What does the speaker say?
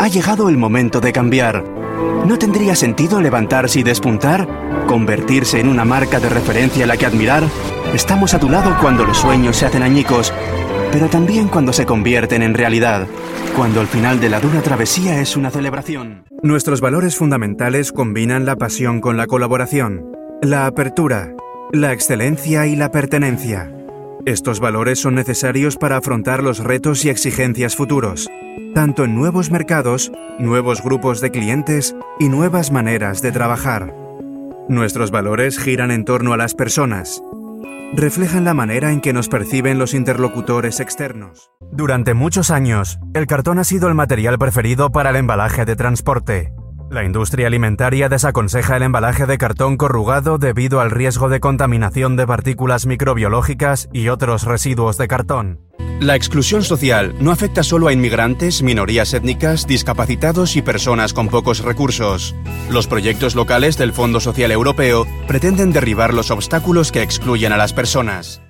Ha llegado el momento de cambiar. ¿No tendría sentido levantarse y despuntar? ¿Convertirse en una marca de referencia a la que admirar? Estamos a tu lado cuando los sueños se hacen añicos, pero también cuando se convierten en realidad, cuando el final de la dura travesía es una celebración. Nuestros valores fundamentales combinan la pasión con la colaboración, la apertura, la excelencia y la pertenencia. Estos valores son necesarios para afrontar los retos y exigencias futuros, tanto en nuevos mercados, nuevos grupos de clientes y nuevas maneras de trabajar. Nuestros valores giran en torno a las personas. Reflejan la manera en que nos perciben los interlocutores externos. Durante muchos años, el cartón ha sido el material preferido para el embalaje de transporte. La industria alimentaria desaconseja el embalaje de cartón corrugado debido al riesgo de contaminación de partículas microbiológicas y otros residuos de cartón. La exclusión social no afecta solo a inmigrantes, minorías étnicas, discapacitados y personas con pocos recursos. Los proyectos locales del Fondo Social Europeo pretenden derribar los obstáculos que excluyen a las personas.